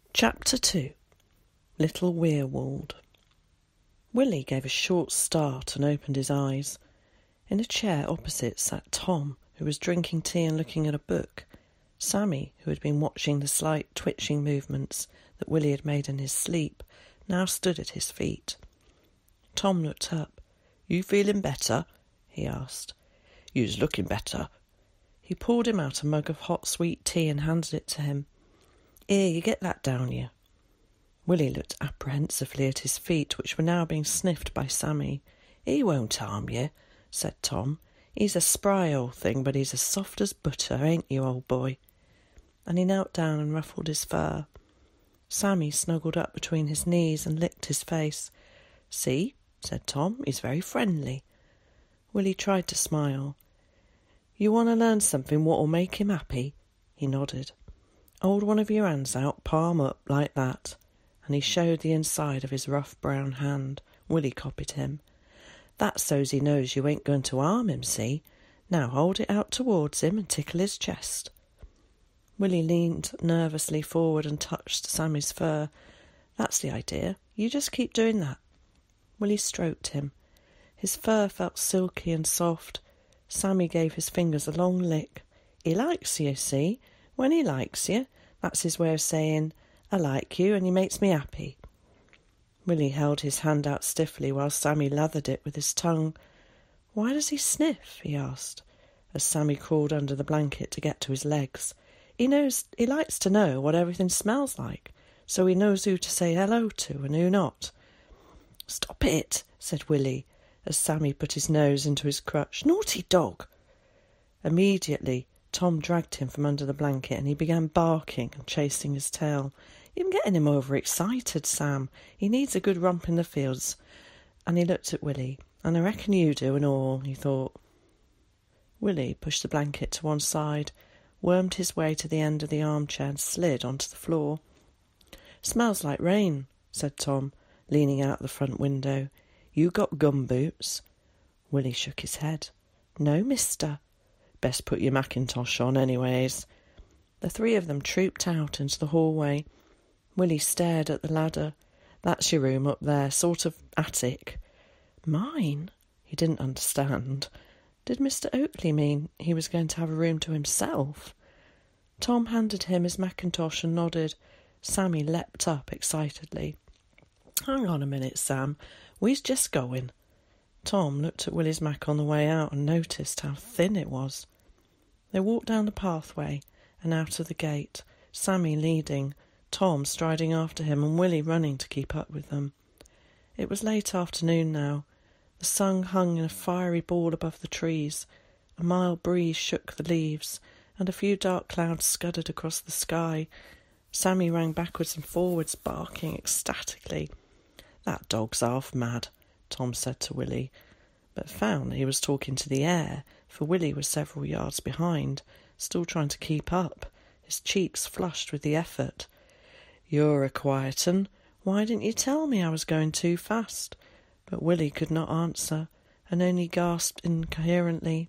Chapter 2. Little Weirwold. Willie gave a short start and opened his eyes. In a chair opposite sat Tom, who was drinking tea and looking at a book. Sammy, who had been watching the slight twitching movements that Willie had made in his sleep, now stood at his feet. Tom looked up. "You feeling better?" he asked. "You's looking better." He poured him out a mug of hot sweet tea and handed it to him. "Here, you get that down you." Willie looked apprehensively at his feet, which were now being sniffed by Sammy. "He won't harm you," said Tom. "He's a spry old thing, but he's as soft as butter, ain't you, old boy?" And he knelt down and ruffled his fur. Sammy snuggled up between his knees and licked his face. "See," said Tom, "he's very friendly." Willie tried to smile. "You want to learn something what'll make him happy?" He nodded. "Hold one of your hands out, palm up, like that." And he showed the inside of his rough brown hand. Willie copied him. "That's so's he knows you ain't going to harm him, see? Now hold it out towards him and tickle his chest." Willie leaned nervously forward and touched Sammy's fur. "That's the idea. You just keep doing that." Willie stroked him. His fur felt silky and soft. Sammy gave his fingers a long lick. "He likes you, see? When he likes you, that's his way of saying, 'I like you and he makes me happy.'" Willie held his hand out stiffly while Sammy lathered it with his tongue. "Why does he sniff?" he asked, as Sammy crawled under the blanket to get to his legs. He likes to know what everything smells like, so he knows who to say hello to and who not." "Stop it," said Willie, as Sammy put his nose into his crutch. "Naughty dog." Immediately, Tom dragged him from under the blanket and he began barking and chasing his tail. "You're getting him overexcited, Sam. He needs a good romp in the fields." And he looked at Willie. "And I reckon you do and all," he thought. Willie pushed the blanket to one side, wormed his way to the end of the armchair and slid onto the floor. "Smells like rain," said Tom, leaning out the front window. "You got gumboots?" Willie shook his head. "No, mister." "Best put your mackintosh on, anyways." The three of them trooped out into the hallway. Willie stared at the ladder. "That's your room up there, sort of attic." "Mine?" He didn't understand. Did Mr. Oakley mean he was going to have a room to himself? Tom handed him his mackintosh and nodded. Sammy leapt up excitedly. "Hang on a minute, Sam. We's just going." Tom looked at Willie's Mac on the way out and noticed how thin it was. They walked down the pathway and out of the gate, Sammy leading, Tom striding after him and Willie running to keep up with them. It was late afternoon now. The sun hung in a fiery ball above the trees. A mild breeze shook the leaves, and a few dark clouds scudded across the sky. Sammy ran backwards and forwards, barking ecstatically. "That dog's half mad," Tom said to Willie, but found he was talking to the air, for Willie was several yards behind, still trying to keep up, his cheeks flushed with the effort. "You're a quiet 'un. Why didn't you tell me I was going too fast?" But Willie could not answer, and only gasped incoherently.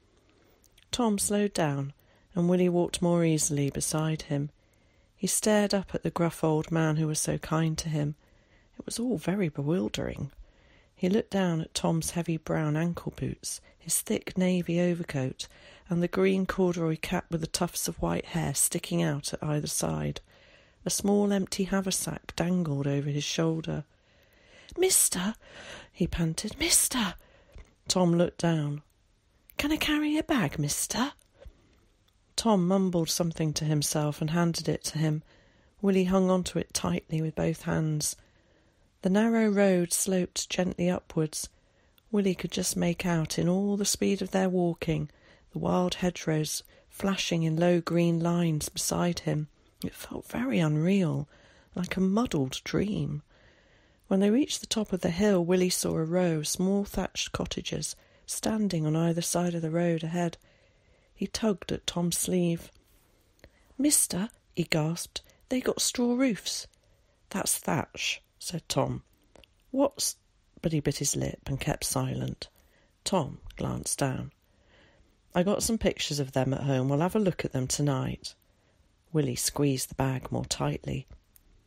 Tom slowed down, and Willie walked more easily beside him. He stared up at the gruff old man who was so kind to him. It was all very bewildering. He looked down at Tom's heavy brown ankle boots, his thick navy overcoat, and the green corduroy cap with the tufts of white hair sticking out at either side. A small empty haversack dangled over his shoulder. "Mister," he panted, "mister." Tom looked down. "Can I carry your bag, mister?" Tom mumbled something to himself and handed it to him. Willie hung onto it tightly with both hands. The narrow road sloped gently upwards. Willie could just make out, in all the speed of their walking, the wild hedgerows flashing in low green lines beside him. It felt very unreal, like a muddled dream. When they reached the top of the hill, Willie saw a row of small thatched cottages standing on either side of the road ahead. He tugged at Tom's sleeve. "Mister," he gasped, "they got straw roofs." "That's thatch," said Tom. "What's—" But he bit his lip and kept silent. Tom glanced down. "I got some pictures of them at home. We'll have a look at them tonight." Willie squeezed the bag more tightly.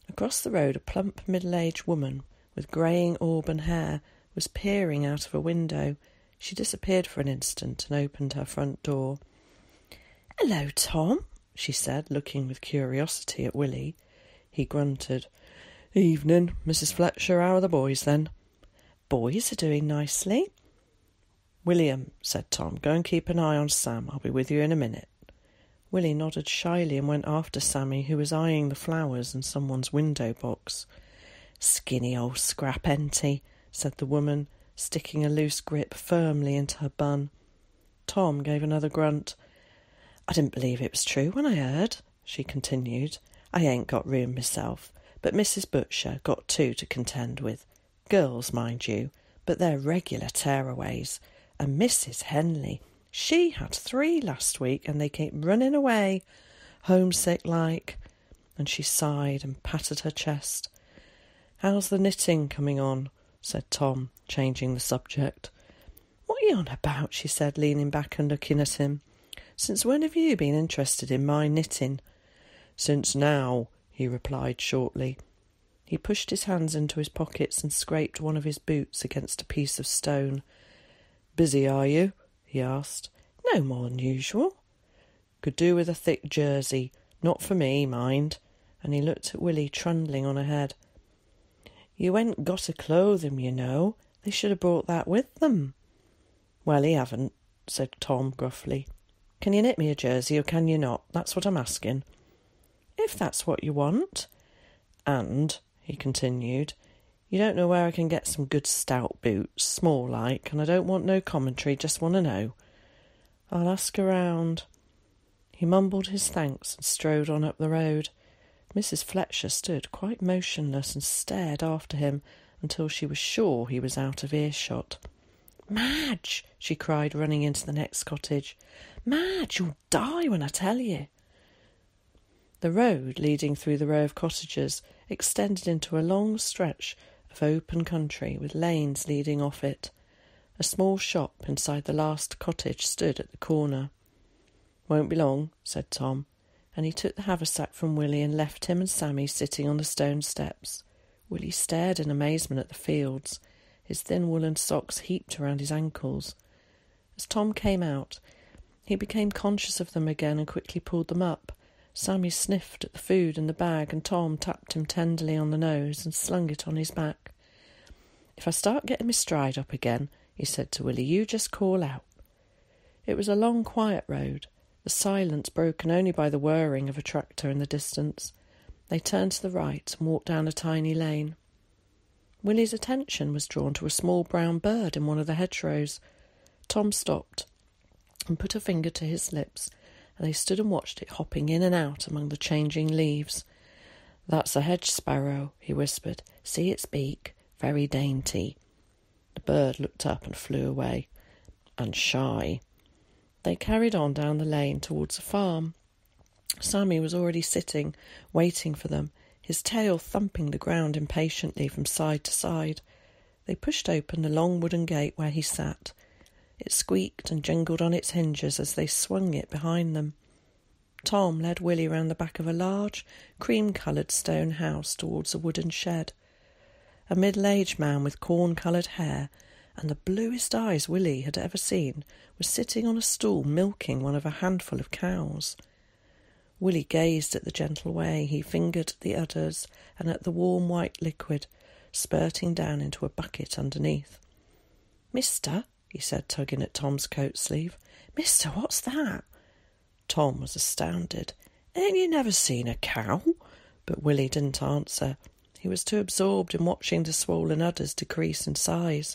Across the road a plump middle-aged woman with greying auburn hair was peering out of a window. She disappeared for an instant and opened her front door. "Hello, Tom," she said, looking with curiosity at Willie. He grunted. "Evening, Mrs. Fletcher. How are the boys, then?" "Boys are doing nicely." "William," said Tom, "go and keep an eye on Sam. I'll be with you in a minute." Willie nodded shyly and went after Sammy, who was eyeing the flowers in someone's window box. "Skinny old scrap, enty," said the woman, sticking a loose grip firmly into her bun. Tom gave another grunt. "I didn't believe it was true when I heard," she continued. "I ain't got room myself, but Mrs. Butcher got two to contend with. Girls, mind you, but they're regular tearaways. And Mrs. Henley, she had 3 last week, and they keep running away, homesick-like." And she sighed and patted her chest. "How's the knitting coming on?" said Tom, changing the subject. "What are you on about?" she said, leaning back and looking at him. "Since when have you been interested in my knitting?" "Since now," he replied shortly. He pushed his hands into his pockets and scraped one of his boots against a piece of stone. "Busy, are you?" he asked. "No more than usual." "Could do with a thick jersey. Not for me, mind." And he looked at Willie trundling on ahead. "You ain't got to clothe him, you know. They should have brought that with them." "Well, he haven't," said Tom gruffly. "Can you knit me a jersey or can you not? That's what I'm asking." "If that's what you want." "And," he continued, "you don't know where I can get some good stout boots, small like, and I don't want no commentary, just want to know." "I'll ask around." He mumbled his thanks and strode on up the road. Mrs. Fletcher stood quite motionless and stared after him until she was sure he was out of earshot. "Madge!" she cried, running into the next cottage. "Madge, you'll die when I tell you." The road leading through the row of cottages extended into a long stretch of open country with lanes leading off it. A small shop inside the last cottage stood at the corner. "Won't be long," said Tom, and he took the haversack from Willie and left him and Sammy sitting on the stone steps. Willie stared in amazement at the fields, his thin woolen socks heaped around his ankles. As Tom came out, he became conscious of them again and quickly pulled them up. Sammy sniffed at the food in the bag, and Tom tapped him tenderly on the nose and slung it on his back. "If I start getting my stride up again," he said to Willie, "you just call out." It was a long, quiet road, the silence broken only by the whirring of a tractor in the distance. They turned to the right and walked down a tiny lane. Willie's attention was drawn to a small brown bird in one of the hedgerows. Tom stopped and put a finger to his lips, and they stood and watched it hopping in and out among the changing leaves. "That's a hedge sparrow," he whispered. "See its beak? Very dainty." The bird looked up and flew away, and shy. They carried on down the lane towards a farm. Sammy was already sitting, waiting for them, his tail thumping the ground impatiently from side to side. They pushed open the long wooden gate where he sat. It squeaked and jingled on its hinges as they swung it behind them. Tom led Willie round the back of a large, cream-coloured stone house towards a wooden shed. A middle-aged man with corn-coloured hair and the bluest eyes Willie had ever seen was sitting on a stool milking one of a handful of cows. Willie gazed at the gentle way he fingered the udders and at the warm white liquid spurting down into a bucket underneath. "Mister," he said, tugging at Tom's coat sleeve. "Mister, what's that?" Tom was astounded. "Ain't you never seen a cow?" But Willie didn't answer. He was too absorbed in watching the swollen udders decrease in size.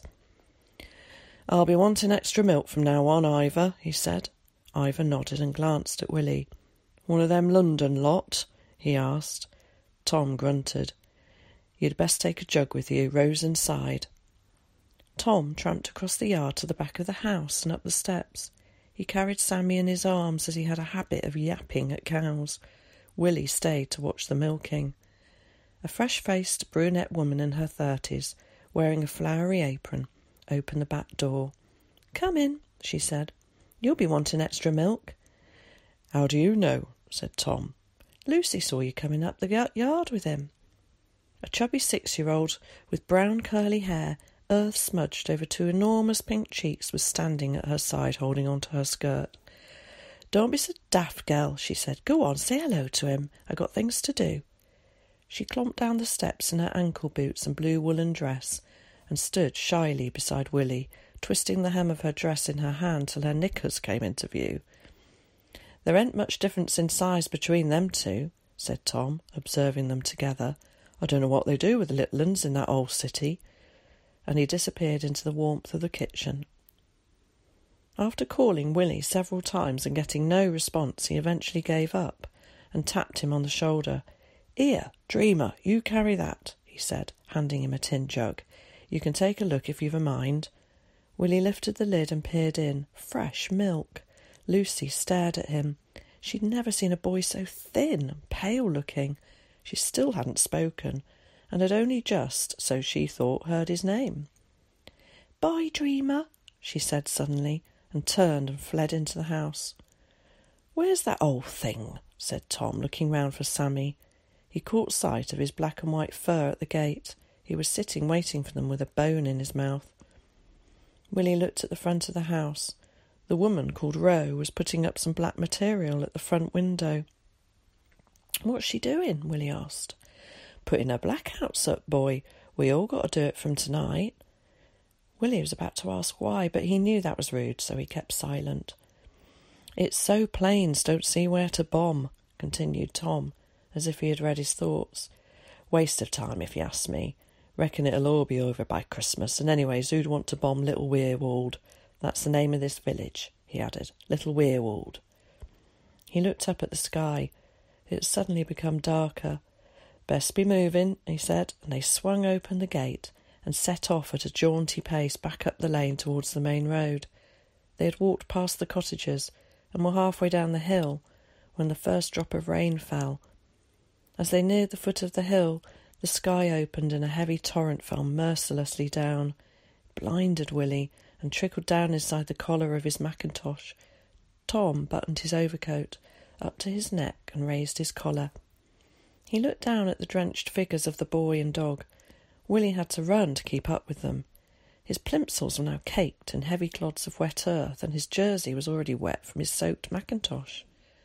"I'll be wanting extra milk from now on, Ivor," he said. Ivor nodded and glanced at Willie. "One of them London lot?" he asked. Tom grunted. "You'd best take a jug with you. Row's inside." Tom tramped across the yard to the back of the house and up the steps. He carried Sammy in his arms as he had a habit of yapping at cows. Willie stayed to watch the milking. A fresh-faced brunette woman in her 30s, wearing a flowery apron, opened the back door. "Come in," she said. "You'll be wanting extra milk." "How do you know?" said Tom. "Lucy saw you coming up the yard with him." A chubby 6-year-old with brown curly hair, earth smudged over 2 enormous pink cheeks, was standing at her side holding on to her skirt. "Don't be so daft, girl," she said. "Go on, say hello to him. I got things to do." She clomped down the steps in her ankle boots and blue woolen dress and stood shyly beside Willie, twisting the hem of her dress in her hand till her knickers came into view. "There ain't much difference in size between them two," said Tom, observing them together. "I don't know what they do with the little uns in that old city." And he disappeared into the warmth of the kitchen. After calling Willie several times and getting no response, he eventually gave up and tapped him on the shoulder. "Here, Dreamer, you carry that," he said, handing him a tin jug. "You can take a look if you've a mind." Willie lifted the lid and peered in. Fresh milk. Lucy stared at him. She'd never seen a boy so thin and pale-looking. She still hadn't spoken, and had only just, so she thought, heard his name. "Bye, Dreamer," she said suddenly, and turned and fled into the house. "Where's that old thing?" said Tom, looking round for Sammy. He caught sight of his black and white fur at the gate. He was sitting waiting for them with a bone in his mouth. Willie looked at the front of the house. The woman, called Ro, was putting up some black material at the front window. "What's she doing?" Willie asked. "Putting her blackouts up, boy. We all got to do it from tonight." Willie was about to ask why, but he knew that was rude, so he kept silent. "It's so planes don't see where to bomb," continued Tom, as if he had read his thoughts. "Waste of time, if you ask me. Reckon it'll all be over by Christmas, and anyways, who'd want to bomb Little Weirwold? That's the name of this village," he added. "Little Weirwold." He looked up at the sky. It had suddenly become darker. "Best be moving," he said, and they swung open the gate and set off at a jaunty pace back up the lane towards the main road. They had walked past the cottages and were halfway down the hill when the first drop of rain fell. As they neared the foot of the hill, the sky opened and a heavy torrent fell mercilessly down. It blinded Willie and trickled down inside the collar of his mackintosh. Tom buttoned his overcoat up to his neck and raised his collar. He looked down at the drenched figures of the boy and dog. Willie had to run to keep up with them. His plimsolls were now caked in heavy clods of wet earth, and his jersey was already wet from his soaked mackintosh.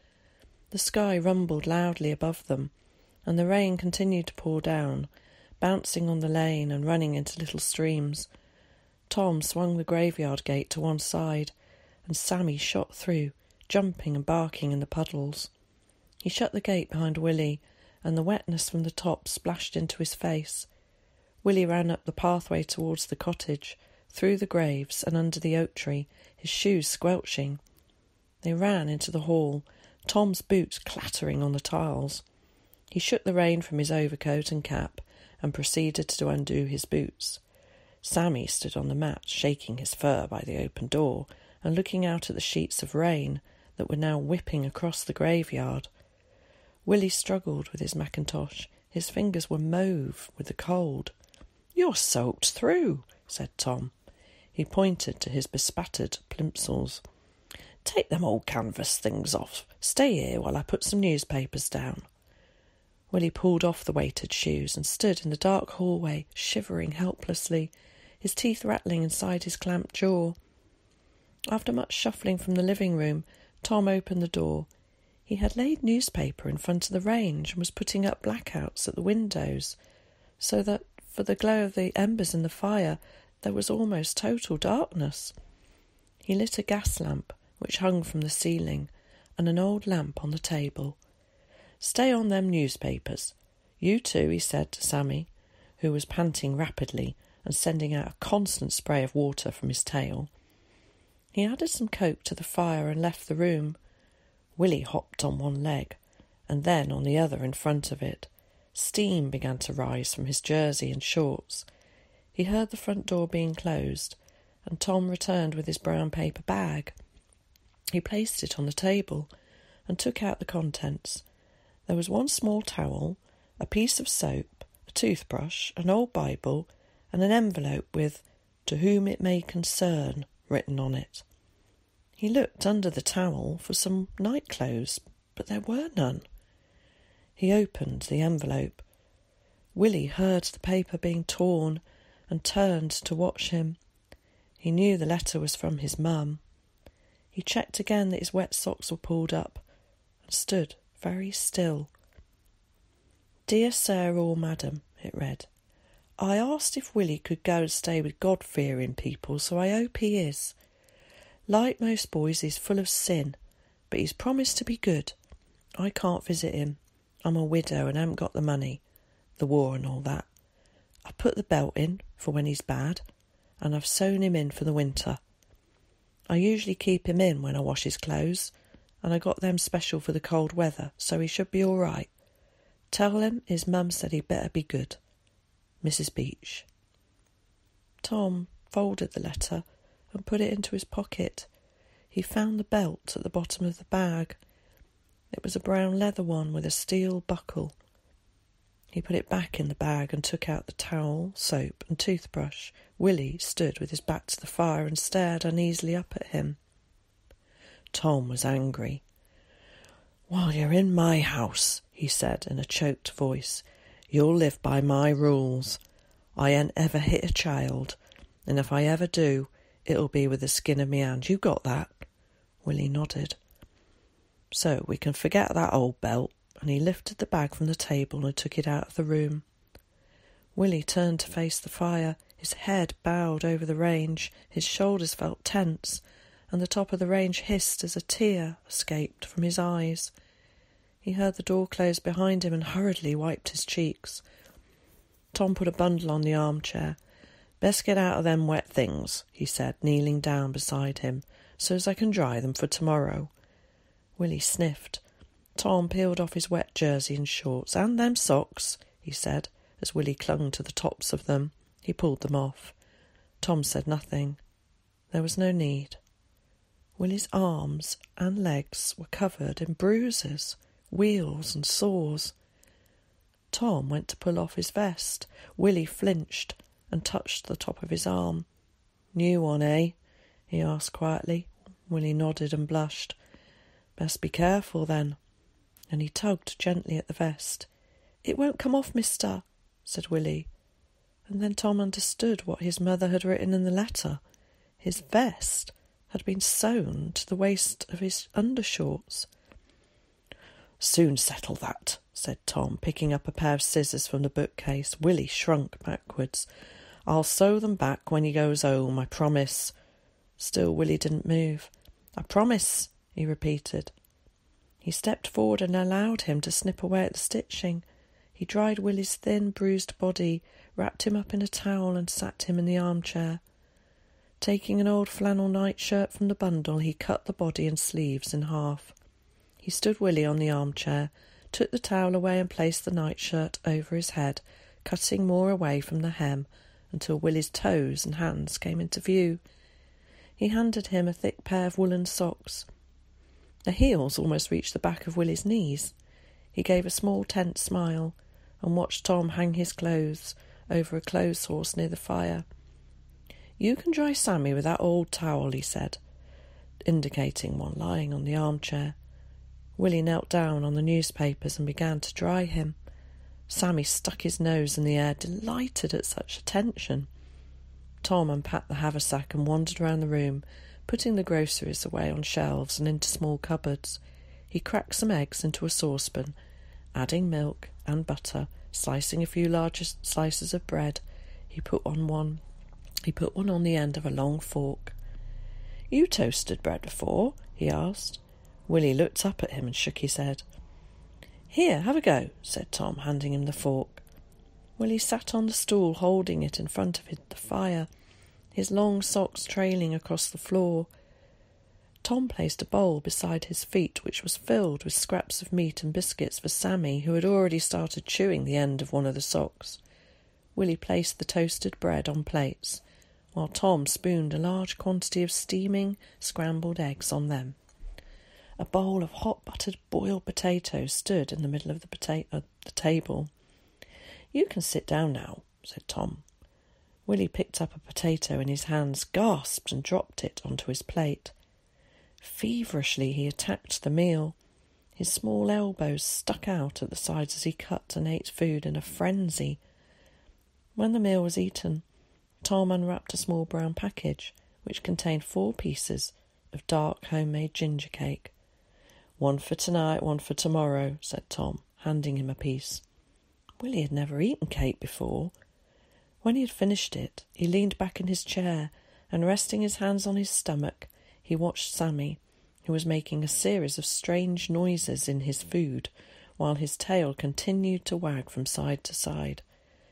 The sky rumbled loudly above them, and the rain continued to pour down, bouncing on the lane and running into little streams. Tom swung the graveyard gate to one side, and Sammy shot through, jumping and barking in the puddles. He shut the gate behind Willie, and the wetness from the top splashed into his face. Willie ran up the pathway towards the cottage, through the graves and under the oak tree, his shoes squelching. They ran into the hall, Tom's boots clattering on the tiles. He shook the rain from his overcoat and cap and proceeded to undo his boots. Sammy stood on the mat, shaking his fur by the open door and looking out at the sheets of rain that were now whipping across the graveyard. Willie struggled with his mackintosh. His fingers were mauve with the cold. "You're soaked through," said Tom. He pointed to his bespattered plimsolls. "Take them old canvas things off. Stay here while I put some newspapers down." Willie pulled off the weighted shoes and stood in the dark hallway, shivering helplessly, his teeth rattling inside his clamped jaw. After much shuffling from the living room, Tom opened the door. He had laid newspaper in front of the range and was putting up blackouts at the windows, so that, for the glow of the embers in the fire, there was almost total darkness. He lit a gas lamp, which hung from the ceiling, and an old lamp on the table. "Stay on them newspapers. You too," he said to Sammy, who was panting rapidly and sending out a constant spray of water from his tail. He added some coke to the fire and left the room. Willie hopped on one leg, and then on the other in front of it. Steam began to rise from his jersey and shorts. He heard the front door being closed, and Tom returned with his brown paper bag. He placed it on the table and took out the contents. There was one small towel, a piece of soap, a toothbrush, an old Bible, and an envelope with "To whom it may concern" written on it. He looked under the towel for some night clothes, but there were none. He opened the envelope. Willie heard the paper being torn and turned to watch him. He knew the letter was from his mum. He checked again that his wet socks were pulled up and stood very still. "Dear Sir or Madam," it read, "I asked if Willie could go and stay with God-fearing people, so I hope he is. Like most boys, he's full of sin, but he's promised to be good. I can't visit him. I'm a widow and haven't got the money. The war and all that. I put the belt in for when he's bad, and I've sewn him in for the winter. I usually keep him in when I wash his clothes, and I got them special for the cold weather, so he should be all right. Tell him his mum said he'd better be good. Mrs. Beach." Tom folded the letter and put it into his pocket. He found the belt at the bottom of the bag. It was a brown leather one with a steel buckle. He put it back in the bag and took out the towel, soap and toothbrush. Willie stood with his back to the fire and stared uneasily up at him. Tom was angry. "While you're in my house," he said in a choked voice, "you'll live by my rules. I ain't ever hit a child, and if I ever do, it'll be with the skin of me hand. You got that?" Willie nodded. "So we can forget that old belt," and he lifted the bag from the table and took it out of the room. Willie turned to face the fire. His head bowed over the range, his shoulders felt tense, and the top of the range hissed as a tear escaped from his eyes. He heard the door close behind him and hurriedly wiped his cheeks. Tom put a bundle on the armchair. "Best get out of them wet things," he said, kneeling down beside him, "so as I can dry them for tomorrow." Willie sniffed. Tom peeled off his wet jersey and shorts. "And them socks," he said, as Willie clung to the tops of them. He pulled them off. Tom said nothing. There was no need. Willie's arms and legs were covered in bruises, wheals and sores. Tom went to pull off his vest. Willie flinched and touched the top of his arm. "New one, eh?" he asked quietly. Willie nodded and blushed. "Best be careful, then." And he tugged gently at the vest. "It won't come off, mister," said Willie. And then Tom understood what his mother had written in the letter. His vest had been sewn to the waist of his undershorts. "Soon settle that," said Tom, picking up a pair of scissors from the bookcase. Willie shrunk backwards. "I'll sew them back when he goes home, I promise." Still Willie didn't move. "I promise," he repeated. He stepped forward and allowed him to snip away at the stitching. He dried Willie's thin, bruised body, wrapped him up in a towel and sat him in the armchair. Taking an old flannel nightshirt from the bundle, he cut the body and sleeves in half. He stood Willie on the armchair, took the towel away and placed the nightshirt over his head, cutting more away from the hem until Willie's toes and hands came into view. He handed him a thick pair of woolen socks. The heels almost reached the back of Willie's knees. He gave a small tense smile and watched Tom hang his clothes over a clothes horse near the fire. "You can dry Sammy with that old towel," he said, indicating one lying on the armchair. Willie knelt down on the newspapers and began to dry him. Sammy stuck his nose in the air, delighted at such attention. Tom unpacked the haversack and wandered round the room, putting the groceries away on shelves and into small cupboards. He cracked some eggs into a saucepan, adding milk and butter, slicing a few larger slices of bread. He put one on the end of a long fork. "You toasted bread before?" he asked. Willie looked up at him and shook his head. "Here, have a go," said Tom, handing him the fork. Willie sat on the stool, holding it in front of the fire, his long socks trailing across the floor. Tom placed a bowl beside his feet, which was filled with scraps of meat and biscuits for Sammy, who had already started chewing the end of one of the socks. Willie placed the toasted bread on plates, while Tom spooned a large quantity of steaming, scrambled eggs on them. A bowl of hot buttered boiled potatoes stood in the middle of the table. "You can sit down now," said Tom. Willie picked up a potato in his hands, gasped and dropped it onto his plate. Feverishly he attacked the meal. His small elbows stuck out at the sides as he cut and ate food in a frenzy. When the meal was eaten, Tom unwrapped a small brown package, which contained 4 pieces of dark homemade ginger cake. "One for tonight, one for tomorrow," said Tom, handing him a piece. Willie had never eaten cake before. When he had finished it, he leaned back in his chair and, resting his hands on his stomach, he watched Sammy, who was making a series of strange noises in his food, while his tail continued to wag from side to side.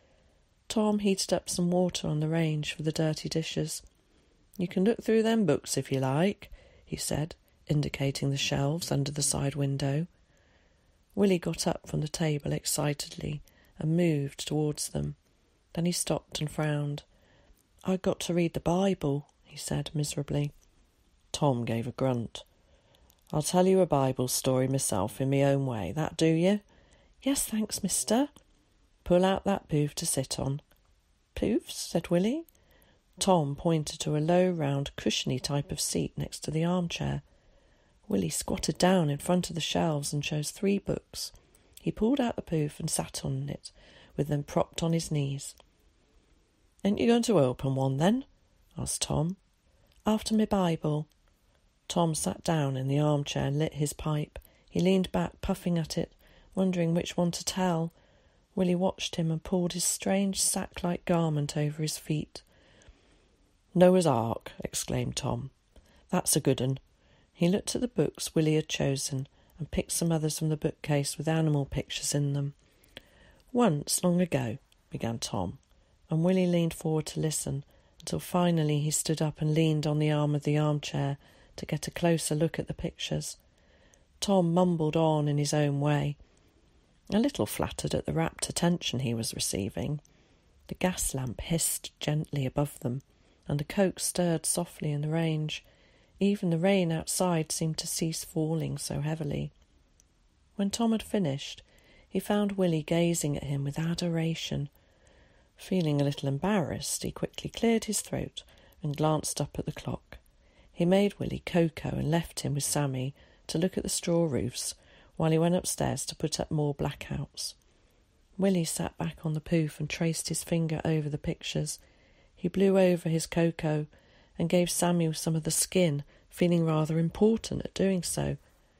Tom heated up some water on the range for the dirty dishes. "You can look through them books if you like," he said, indicating the shelves under the side window. Willie got up from the table excitedly and moved towards them. Then he stopped and frowned. "I've got to read the Bible," he said miserably. Tom gave a grunt. "I'll tell you a Bible story myself in my own way. That do you?" "Yes, thanks, mister." "Pull out that poof to sit on." "Poofs?" said Willie. Tom pointed to a low, round, cushiony type of seat next to the armchair. Willie squatted down in front of the shelves and chose 3 books. He pulled out the poof and sat on it, with them propped on his knees. "Ain't you going to open one, then?" asked Tom. "After my Bible." Tom sat down in the armchair and lit his pipe. He leaned back, puffing at it, wondering which one to tell. Willie watched him and pulled his strange sack-like garment over his feet. "Noah's Ark," exclaimed Tom. "That's a good 'un." He looked at the books Willie had chosen and picked some others from the bookcase with animal pictures in them. "Once, long ago," began Tom, and Willie leaned forward to listen, until finally he stood up and leaned on the arm of the armchair to get a closer look at the pictures. Tom mumbled on in his own way, a little flattered at the rapt attention he was receiving. The gas lamp hissed gently above them, and the coke stirred softly in the range. Even the rain outside seemed to cease falling so heavily. When Tom had finished, he found Willie gazing at him with adoration. Feeling a little embarrassed, he quickly cleared his throat and glanced up at the clock. He made Willie cocoa and left him with Sammy to look at the straw roofs while he went upstairs to put up more blackouts. Willie sat back on the poof and traced his finger over the pictures. He blew over his cocoa and gave Sammy some of the skin, feeling rather important at doing so.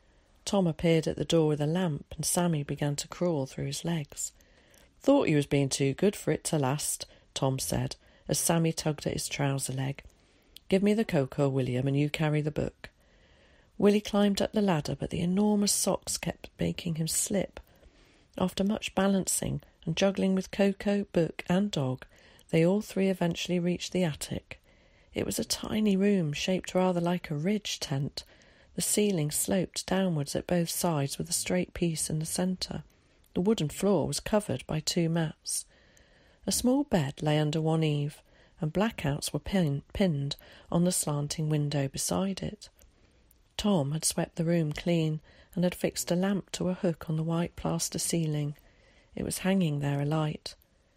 Tom appeared at the door with a lamp, and Sammy began to crawl through his legs. "Thought you was being too good for it to last," Tom said, as Sammy tugged at his trouser leg. "Give me the cocoa, William, and you carry the book." Willie climbed up the ladder, but the enormous socks kept making him slip. After much balancing and juggling with cocoa, book, and dog, they all 3 eventually reached the attic. It was a tiny room, shaped rather like a ridge tent. The ceiling sloped downwards at both sides with a straight piece in the centre. The wooden floor was covered by 2 mats. A small bed lay under one eave, and blackouts were pinned on the slanting window beside it. Tom had swept the room clean and had fixed a lamp to a hook on the white plaster ceiling. It was hanging there alight.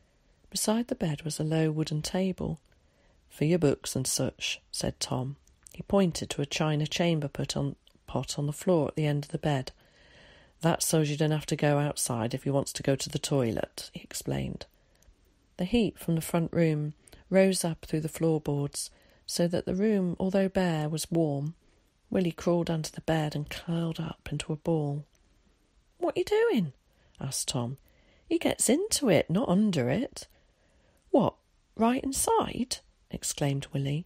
Beside the bed was a low wooden table. "For your books and such," said Tom. He pointed to a china chamber pot on the floor at the end of the bed. "That's so's you don't have to go outside if you wants to go to the toilet," he explained. The heat from the front room rose up through the floorboards, so that the room, although bare, was warm. Willie crawled under the bed and curled up into a ball. "What you doing?" asked Tom. "He gets into it, not under it." "What, right inside?" exclaimed Willie.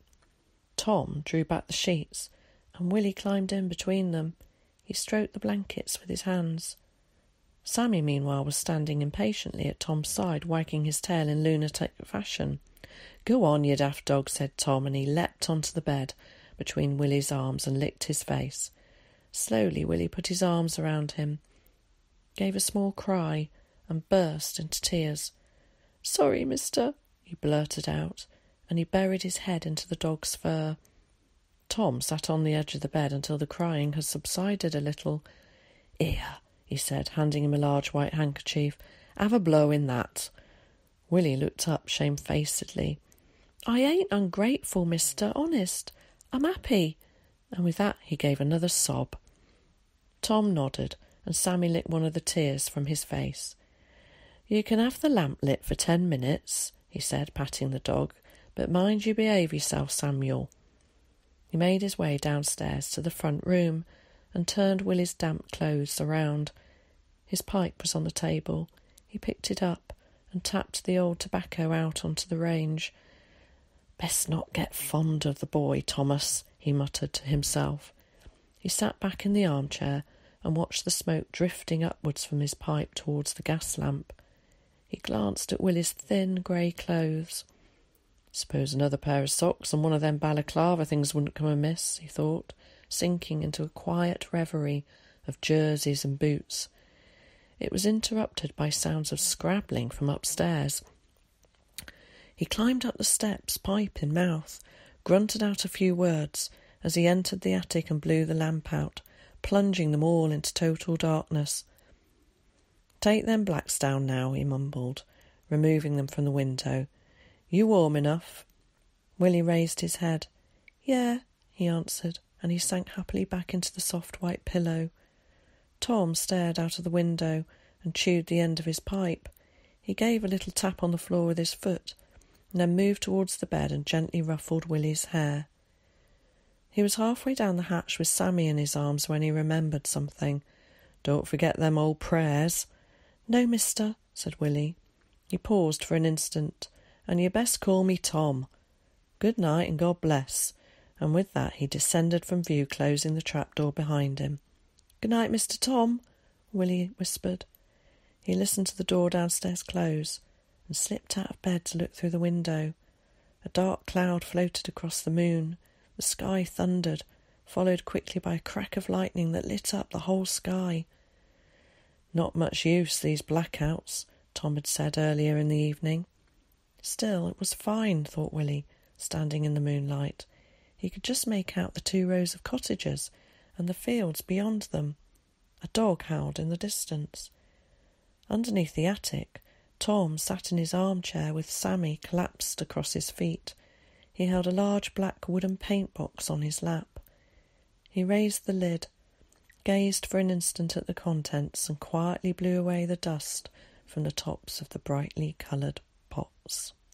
Tom drew back the sheets, and Willie climbed in between them. He stroked the blankets with his hands. Sammy, meanwhile, was standing impatiently at Tom's side, wagging his tail in lunatic fashion. "Go on, you daft dog," said Tom, and he leapt onto the bed between Willie's arms and licked his face. Slowly Willie put his arms around him, gave a small cry, and burst into tears. "Sorry, mister," he blurted out, and he buried his head into the dog's fur. Tom sat on the edge of the bed until the crying had subsided a little. "Here," he said, handing him a large white handkerchief. "Have a blow in that." Willie looked up shamefacedly. "I ain't ungrateful, mister, honest. I'm happy." And with that he gave another sob. Tom nodded and Sammy licked one of the tears from his face. "You can have the lamp lit for 10 minutes, he said, patting the dog, "but mind you behave yourself, Samuel." He made his way downstairs to the front room and turned Willie's damp clothes around. His pipe was on the table. He picked it up and tapped the old tobacco out onto the range. "Best not get fond of the boy, Thomas," he muttered to himself. He sat back in the armchair and watched the smoke drifting upwards from his pipe towards the gas lamp. He glanced at Willie's thin grey clothes. "Suppose another pair of socks and one of them balaclava things wouldn't come amiss," he thought, sinking into a quiet reverie of jerseys and boots. It was interrupted by sounds of scrabbling from upstairs. He climbed up the steps, pipe in mouth, grunted out a few words as he entered the attic and blew the lamp out, plunging them all into total darkness. "Take them blacks down now," he mumbled, removing them from the window. "You warm enough?" Willie raised his head. "Yeah," he answered, and he sank happily back into the soft white pillow. Tom stared out of the window and chewed the end of his pipe. He gave a little tap on the floor with his foot, and then moved towards the bed and gently ruffled Willie's hair. He was halfway down the hatch with Sammy in his arms when he remembered something. "Don't forget them old prayers." "No, mister," said Willie. He paused for an instant. "And you best call me Tom. Good night and God bless." And with that he descended from view, closing the trapdoor behind him. "Good night, Mr. Tom," Willie whispered. He listened to the door downstairs close and slipped out of bed to look through the window. A dark cloud floated across the moon. The sky thundered, followed quickly by a crack of lightning that lit up the whole sky. "Not much use, these blackouts," Tom had said earlier in the evening. Still, it was fine, thought Willie, standing in the moonlight. He could just make out the 2 rows of cottages and the fields beyond them. A dog howled in the distance. Underneath the attic, Tom sat in his armchair with Sammy collapsed across his feet. He held a large black wooden paint box on his lap. He raised the lid, gazed for an instant at the contents, and quietly blew away the dust from the tops of the brightly coloured pots.